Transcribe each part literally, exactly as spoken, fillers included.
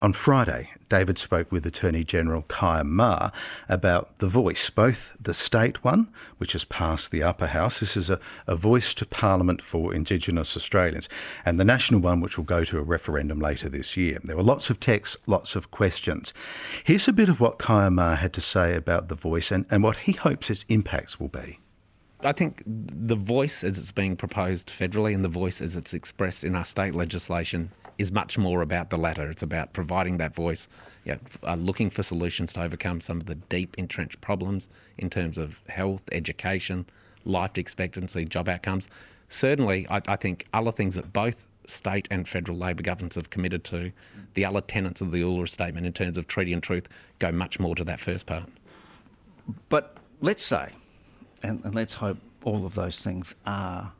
On Friday, David spoke with Attorney General Kaya Ma about the voice, both the state one, which has passed the upper house. This is a, a voice to Parliament for Indigenous Australians, and the national one, which will go to a referendum later this year. There were lots of texts, lots of questions. Here's a bit of what Kaya Ma had to say about the voice and, and what he hopes its impacts will be. I think the voice as it's being proposed federally and the voice as it's expressed in our state legislation is much more about the latter. It's about providing that voice, you know, uh, looking for solutions to overcome some of the deep entrenched problems in terms of health, education, life expectancy, job outcomes. Certainly, I, I think other things that both state and federal Labor governments have committed to, the other tenets of the Uluru Statement in terms of treaty and truth, go much more to that first part. But let's say, and, and let's hope all of those things are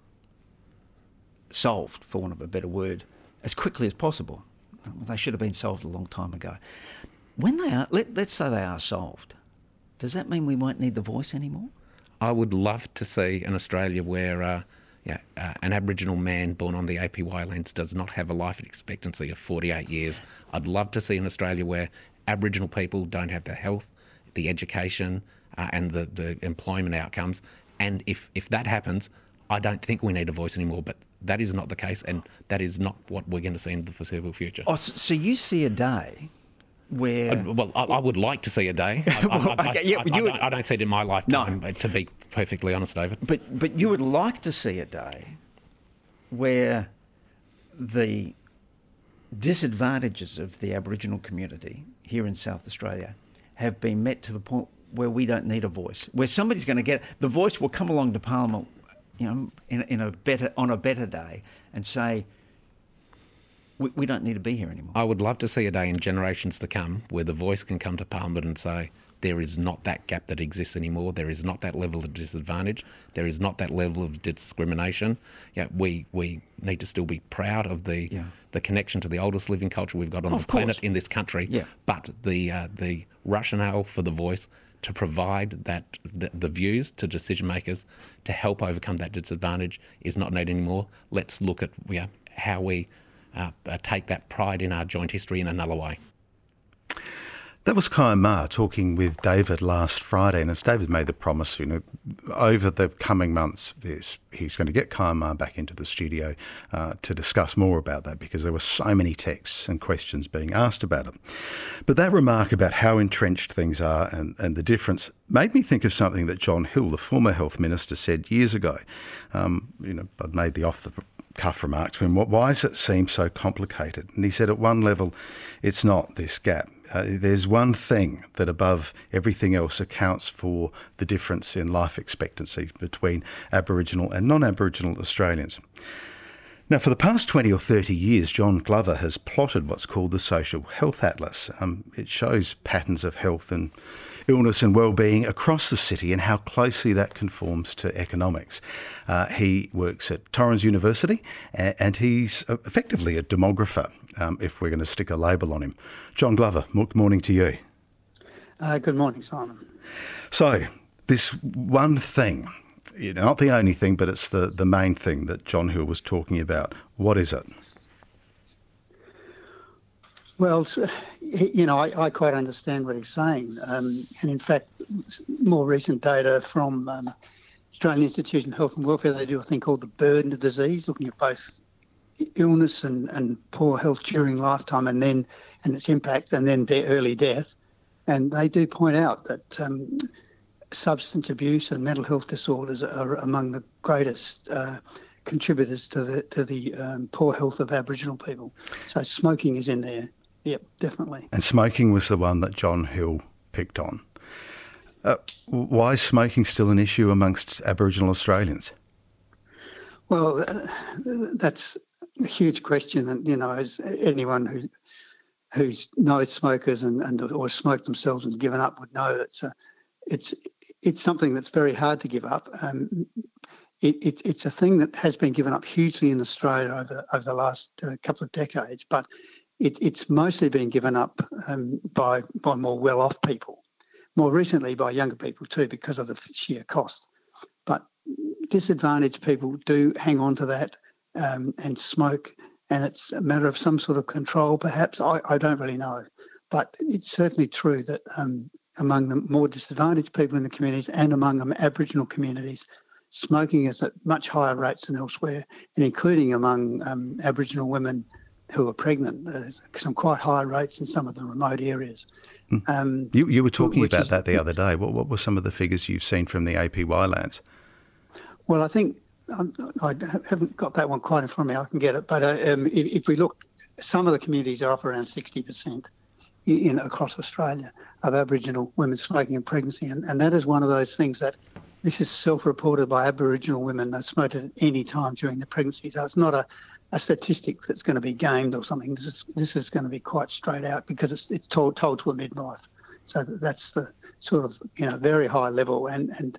solved, for want of a better word, as quickly as possible. They should have been solved a long time ago. When they are, let, let's say they are solved, does that mean we won't need the voice anymore? I would love to see an Australia where uh, yeah, uh, an Aboriginal man born on the A P Y lands does not have a life expectancy of forty-eight years. I'd love to see an Australia where Aboriginal people don't have the health, the education uh, and the, the employment outcomes. And if, if that happens, I don't think we need a voice anymore, but that is not the case, and that is not what we're going to see in the foreseeable future. Oh, so you see a day where... Uh, well, I, I would like to see a day. I, well, I, I, okay, yeah, I, you I, would... don't, I don't see it in my lifetime, No. to be perfectly honest, David. But, but you would like to see a day where the disadvantages of the Aboriginal community here in South Australia have been met to the point where we don't need a voice, where somebody's going to get... The voice will come along to Parliament, you know, in, in a better on a better day, and say, we, we don't need to be here anymore. I would love to see a day in generations to come where the voice can come to Parliament and say, there is not that gap that exists anymore. There is not that level of disadvantage. There is not that level of discrimination. Yeah, we we need to still be proud of the Yeah. the connection to the oldest living culture we've got on Of the planet course. in this country. Yeah. But the uh, the rationale for the voice to provide that the, the views to decision makers to help overcome that disadvantage is not needed anymore. Let's look at you know, how we uh, uh, take that pride in our joint history in another way. That was Kaya Ma talking with David last Friday, and as David made the promise, you know, over the coming months, he's going to get Kaya Ma back into the studio uh, to discuss more about that, because there were so many texts and questions being asked about it. But that remark about how entrenched things are and, and the difference made me think of something that John Hill, the former health minister, said years ago. Um, you know, I'd made the off the cuff remark to him, why does it seem so complicated? And he said, at one level, it's not this gap. Uh, there's one thing that above everything else accounts for the difference in life expectancy between Aboriginal and non-Aboriginal Australians. Now, for the past twenty or thirty years, John Glover has plotted what's called the Social Health Atlas. Um, it shows patterns of health and illness and well-being across the city and how closely that conforms to economics. Uh, he works at Torrens University and, and he's effectively a demographer, um, if we're going to stick a label on him. John Glover, good morning to you. Uh, good morning, Simon. So, this one thing, you know, not the only thing, but it's the, the main thing that John Hill was talking about. What is it? Well, you know, I, I quite understand what he's saying. Um, and in fact, more recent data from um, Australian Institute of Health and Welfare, they do a thing called the burden of disease, looking at both illness and, and poor health during lifetime and then and its impact and then de- early death. And they do point out that um, substance abuse and mental health disorders are among the greatest uh, contributors to the to the um, poor health of Aboriginal people. So smoking is in there. Yep, definitely. And smoking was the one that John Hill picked on. Uh, why is smoking still an issue amongst Aboriginal Australians? Well, uh, that's a huge question, and you know, as anyone who who's knows smokers and, and or smoked themselves and given up would know, it's a, it's it's something that's very hard to give up. Um, it, it, it's a thing that has been given up hugely in Australia over over the last uh, couple of decades, but it, it's mostly been given up um, by by more well-off people, more recently by younger people too, because of the sheer cost. But disadvantaged people do hang on to that um, and smoke, and it's a matter of some sort of control, perhaps. I, I don't really know. But it's certainly true that um, among the more disadvantaged people in the communities and among them Aboriginal communities, smoking is at much higher rates than elsewhere, and including among um, Aboriginal women who are pregnant. There's some quite high rates in some of the remote areas. Mm. Um, you, you were talking about is, that the other day. What, what were some of the figures you've seen from the A P Y lands? Well, I think um, I haven't got that one quite in front of me. I can get it. But uh, um, if, if we look, some of the communities are up around sixty percent in, in across Australia of Aboriginal women smoking in pregnancy. And, and that is one of those things that this is self-reported by Aboriginal women that smoked at any time during the pregnancy. So it's not a, a statistic that's going to be gamed or something. This is, this is going to be quite straight out because it's, it's told, told to a midwife. So that's the sort of, you know, very high level. And, and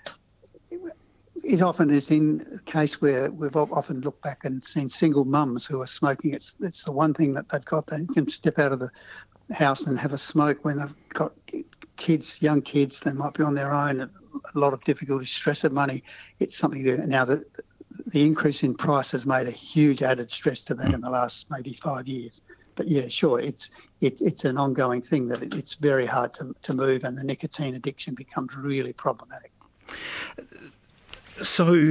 it often is in a case where we've often looked back and seen single mums who are smoking. It's it's the one thing that they've got. They can step out of the house and have a smoke when they've got kids, young kids. They might be on their own. A lot of difficulty, stress of money. It's something that now that the increase in price has made a huge added stress to that in the last maybe five years. But yeah, sure, it's it, it's an ongoing thing that it, it's very hard to to move, and the nicotine addiction becomes really problematic. So,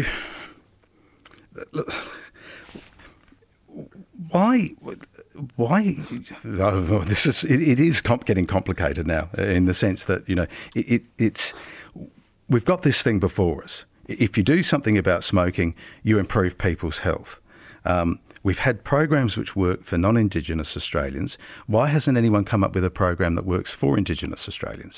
why, why? Oh, this is it, it is comp- getting complicated now in the sense that, you know, it, it, it's we've got this thing before us. If you do something about smoking, you improve people's health. Um, we've had programs which work for non-Indigenous Australians. Why hasn't anyone come up with a program that works for Indigenous Australians?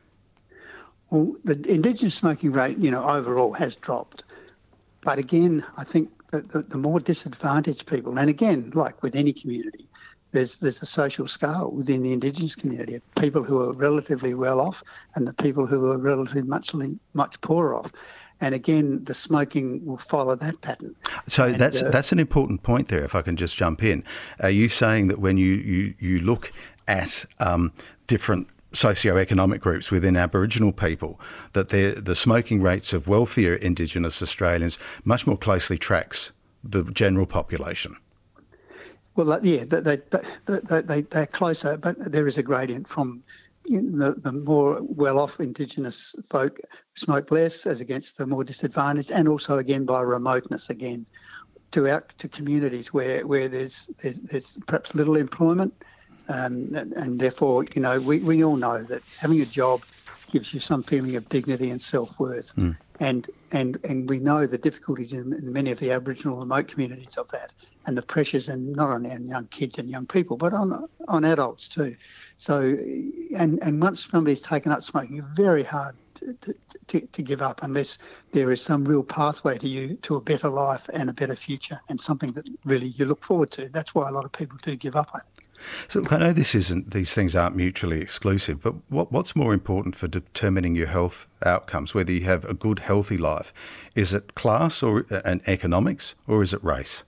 Well, the Indigenous smoking rate, you know, overall has dropped. But again, I think that the, the more disadvantaged people, and again, like with any community, there's there's a social scale within the Indigenous community of people who are relatively well off and the people who are relatively much, much poorer off. And again, the smoking will follow that pattern. So and, that's uh, that's an important point there, if I can just jump in. Are you saying that when you, you, you look at um, different socioeconomic groups within Aboriginal people, that the smoking rates of wealthier Indigenous Australians much more closely tracks the general population? Well, yeah, they, they, they, they, they're closer, but there is a gradient from you know, the, the more well-off Indigenous folk smoke less as against the more disadvantaged, and also, again, by remoteness, again, to out to communities where, where there's, there's, there's perhaps little employment. Um, and, and therefore, you know, we, we all know that having a job gives you some feeling of dignity and self-worth. Mm. And, and and we know the difficulties in, in many of the Aboriginal remote communities of that, and the pressures, and not only on young kids and young people, but on on adults too. So, and, and once somebody's taken up smoking, it's very hard to, to, to, to give up unless there is some real pathway to you to a better life and a better future, and something that really you look forward to. That's why a lot of people do give up, I think. So look, I know this isn't; these things aren't mutually exclusive. But what, what's more important for determining your health outcomes, whether you have a good, healthy life? Is it class or and economics, or is it race?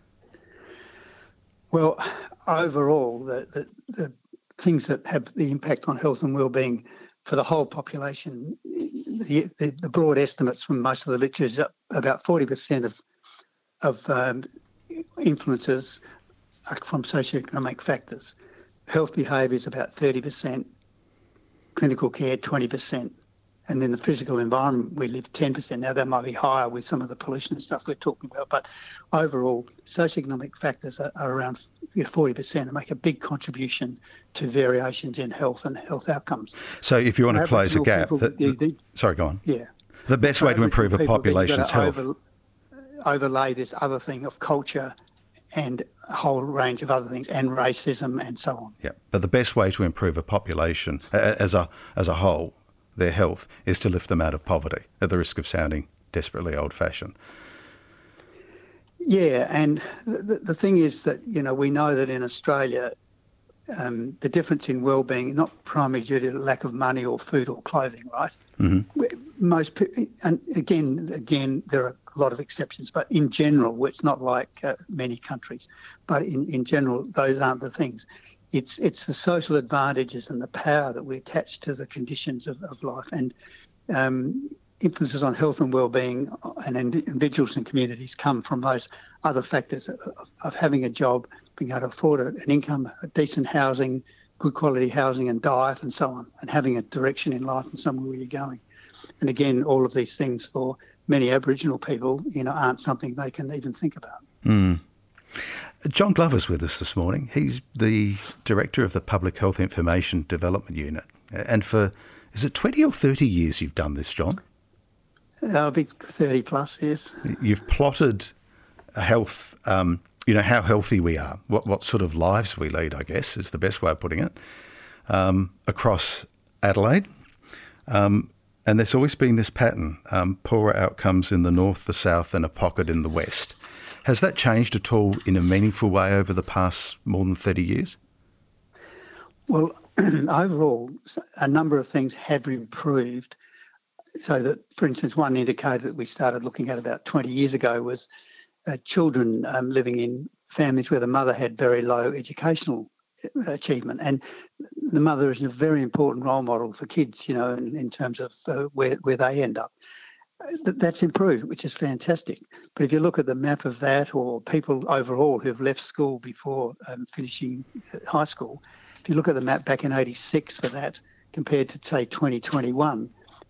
Well, overall, the, the, the things that have the impact on health and well-being for the whole population, the, the, the broad estimates from most of the literature is about forty percent of of um, influences from socioeconomic factors. Health behaviour is about thirty percent, clinical care twenty percent, and then the physical environment we live ten percent. Now that might be higher with some of the pollution and stuff we're talking about, but overall socioeconomic factors are, are around you know, forty percent and make a big contribution to variations in health and health outcomes. So if you want to close a gap, people, the, the, the, sorry, go on. Yeah. The best way to improve a population's health. Over, overlay this other thing of culture and a whole range of other things, and racism and so on. Yeah, but the best way to improve a population uh, as a as a whole, their health, is to lift them out of poverty, at the risk of sounding desperately old-fashioned. Yeah, and the, the thing is that, you know, we know that in Australia, um, the difference in well-being, not primarily due to lack of money or food or clothing, right? Mm-hmm. Most, and again, again, there are a lot of exceptions, but in general, it's not like uh, many countries, but in, in general, those aren't the things. It's it's the social advantages and the power that we attach to the conditions of, of life. And um, influences on health and well-being and individuals and communities come from those other factors of, of having a job, being able to afford an income, a decent housing, good quality housing and diet and so on, and having a direction in life and somewhere where you're going. And again, all of these things for many Aboriginal people, you know, aren't something they can even think about. Mm. John Glover's with us this morning. He's the Director of the Public Health Information Development Unit. And for, is it twenty or thirty years you've done this, John? I'll be thirty plus, yes. You've plotted a health, um, you know, how healthy we are, what, what sort of lives we lead, I guess, is the best way of putting it, um, across Adelaide. Um, and there's always been this pattern, um, poorer outcomes in the north, the south, and a pocket in the west. Has that changed at all in a meaningful way over the past more than thirty years? Well, overall, a number of things have improved. So that, for instance, one indicator that we started looking at about twenty years ago was uh, children um, living in families where the mother had very low educational achievement. And the mother is a very important role model for kids, you know, in, in terms of uh, where, where they end up. That's improved, which is fantastic. But if you look at the map of that, or people overall who've left school before um, finishing high school, if you look at the map back in eighty-six for that, compared to, say, twenty twenty-one,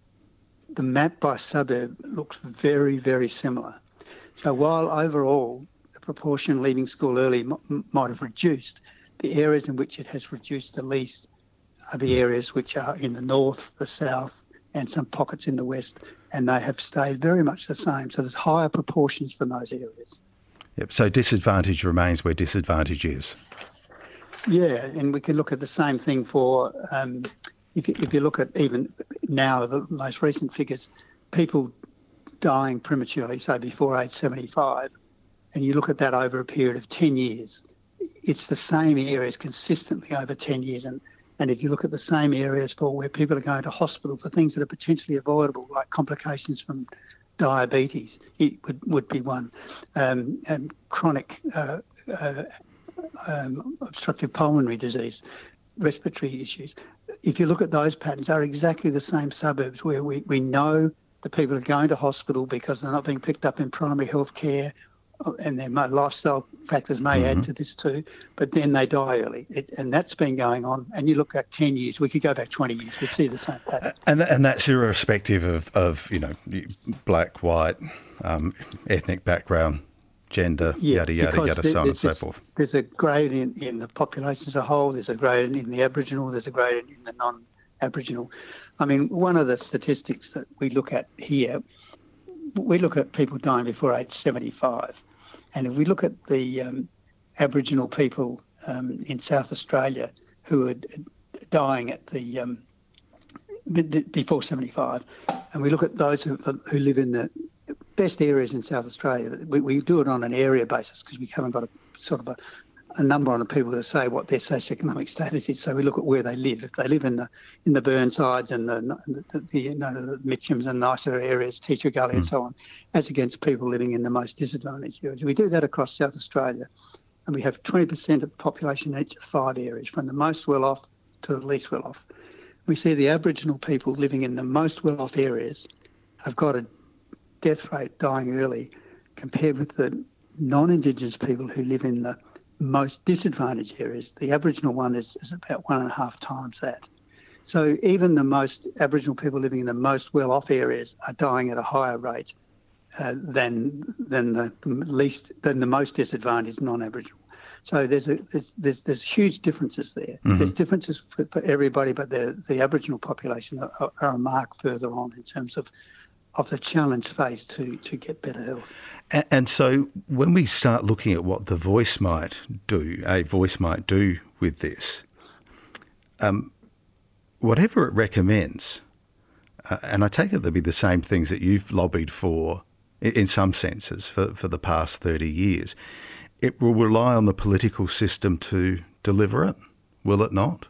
the map by suburb looks very, very similar. So while overall the proportion leaving school early m- might have reduced, the areas in which it has reduced the least are the areas which are in the north, the south, and some pockets in the west, and they have stayed very much the same. So there's higher proportions from those areas. Yep. So disadvantage remains where disadvantage is. Yeah, and we can look at the same thing for, um, if, you, if you look at even now, the most recent figures, people dying prematurely, so before age seventy-five, and you look at that over a period of ten years, it's the same areas consistently over ten years. And And if you look at the same areas for where people are going to hospital for things that are potentially avoidable, like complications from diabetes, it would, would be one, um, and chronic uh, uh, um, obstructive pulmonary disease, respiratory issues. If you look at those patterns, they're exactly the same suburbs where we, we know the people are going to hospital because they're not being picked up in primary health care, and their lifestyle factors may mm-hmm. add to this too, but then they die early. It, and that's been going on. And you look at ten years, we could go back twenty years, we'd see the same pattern. And and that's irrespective of, of you know, black, white, um, ethnic background, gender, yeah, yada, yada, yada, so on and so forth. There's a gradient in the population as a whole, there's a gradient in the Aboriginal, there's a gradient in the non-Aboriginal. I mean, one of the statistics that we look at here, we look at people dying before age seventy-five. And if we look at the um, Aboriginal people um, in South Australia who are dying at the um, before seventy-five, and we look at those who, who live in the best areas in South Australia, we, we do it on an area basis because we haven't got a sort of a, a number on the people to say what their socioeconomic status is. So we look at where they live. If they live in the in the Burnsides and the, the, the you know the Mitchams and nicer areas, Teacher Gully mm. and so on, as against people living in the most disadvantaged areas. We do that across South Australia, and we have twenty percent of the population in each of five areas, from the most well-off to the least well-off. We see the Aboriginal people living in the most well-off areas have got a death rate dying early compared with the non-Indigenous people who live in the most disadvantaged areas. The Aboriginal one is, is about one and a half times that. So even the most Aboriginal people living in the most well-off areas are dying at a higher rate uh, than than the least than the most disadvantaged non-Aboriginal. So there's a there's there's, there's huge differences there. Mm-hmm. There's differences for, for everybody, but the the Aboriginal population are, are a mark further on in terms of of the challenge faced to to get better health. And, and so when we start looking at what the voice might do, a voice might do with this, um, whatever it recommends, uh, and I take it there'll be the same things that you've lobbied for in, in some senses for, for the past thirty years, it will rely on the political system to deliver it, will it not?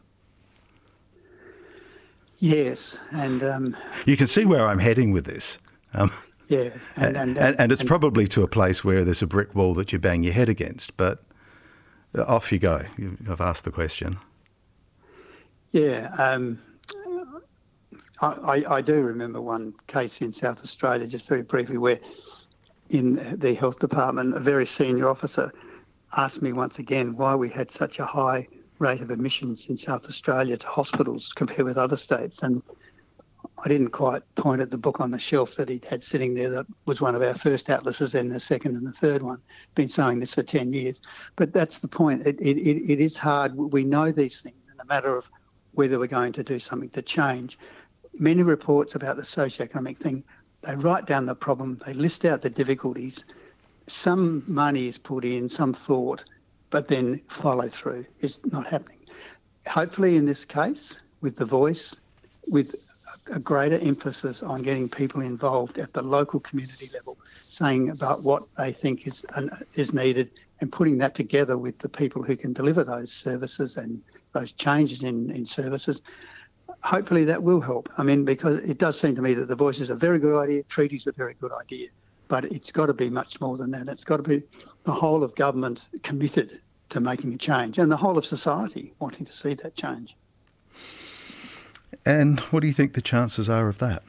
Yes, and um, you can see where I'm heading with this. Um, yeah, and and, and, and it's and, probably to a place where there's a brick wall that you bang your head against. But off you go. I've asked the question. Yeah, um, I, I, I do remember one case in South Australia, just very briefly, where in the health department, a very senior officer asked me once again why we had such a high rate of admissions in South Australia to hospitals compared with other states. And I didn't quite point at the book on the shelf that he'd had sitting there that was one of our first atlases and the second and the third one. Been saying this for ten years. But that's the point. It, it, it is hard. We know these things, and a matter of whether we're going to do something to change. Many reports about the socioeconomic thing, they write down the problem, they list out the difficulties. Some money is put in, some thought, but then follow through is not happening. Hopefully in this case, with The Voice, with a greater emphasis on getting people involved at the local community level, saying about what they think is is needed and putting that together with the people who can deliver those services and those changes in, in services, hopefully that will help. I mean, because it does seem to me that The Voice is a very good idea, treaty's a very good idea, but it's got to be much more than that. It's got to be the whole of government committed to making a change and the whole of society wanting to see that change. And what do you think the chances are of that?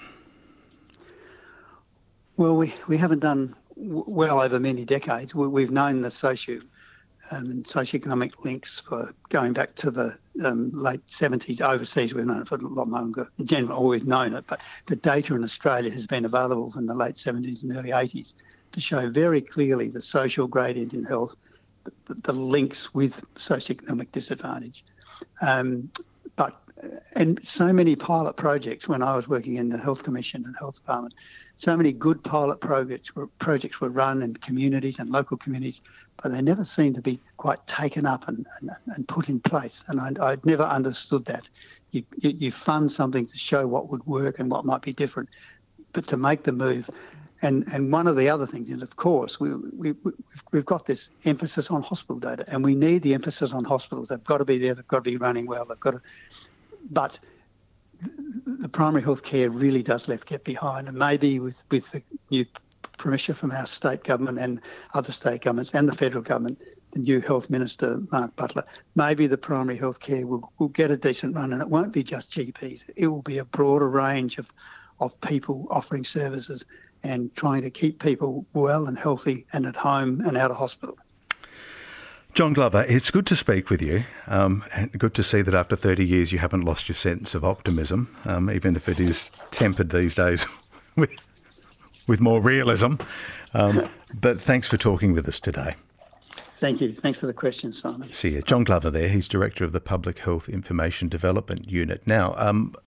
Well, we, we haven't done w- well over many decades. We, we've known the socio um, and socioeconomic links for going back to the um, late seventies. Overseas, we've known it for a lot longer. In general, always known it, but the data in Australia has been available from the late seventies and early eighties to show very clearly the social gradient in health, the, the links with socioeconomic disadvantage. Um, but And so many pilot projects when I was working in the Health Commission and Health Department, so many good pilot projects were, projects were run in communities and local communities, but they never seemed to be quite taken up and, and, and put in place. And I, I'd never understood that. You, you, you fund something to show what would work and what might be different, but to make the move. And and one of the other things is, of course, we, we, we've got this emphasis on hospital data, and we need the emphasis on hospitals. They've got to be there, they've got to be running well, they've got to... But the primary health care really does left get behind, and maybe with, with the new pressure from our state government and other state governments and the federal government, the new health minister, Mark Butler, maybe the primary health care will, will get a decent run, and it won't be just G Ps. It will be a broader range of, of people offering services and trying to keep people well and healthy and at home and out of hospital. John Glover, it's good to speak with you. Um, and good to see that after thirty years you haven't lost your sense of optimism, um, even if it is tempered these days with with more realism. Um, but thanks for talking with us today. Thank you. Thanks for the question, Simon. See you. John Glover there. He's Director of the Public Health Information Development Unit. Now, um,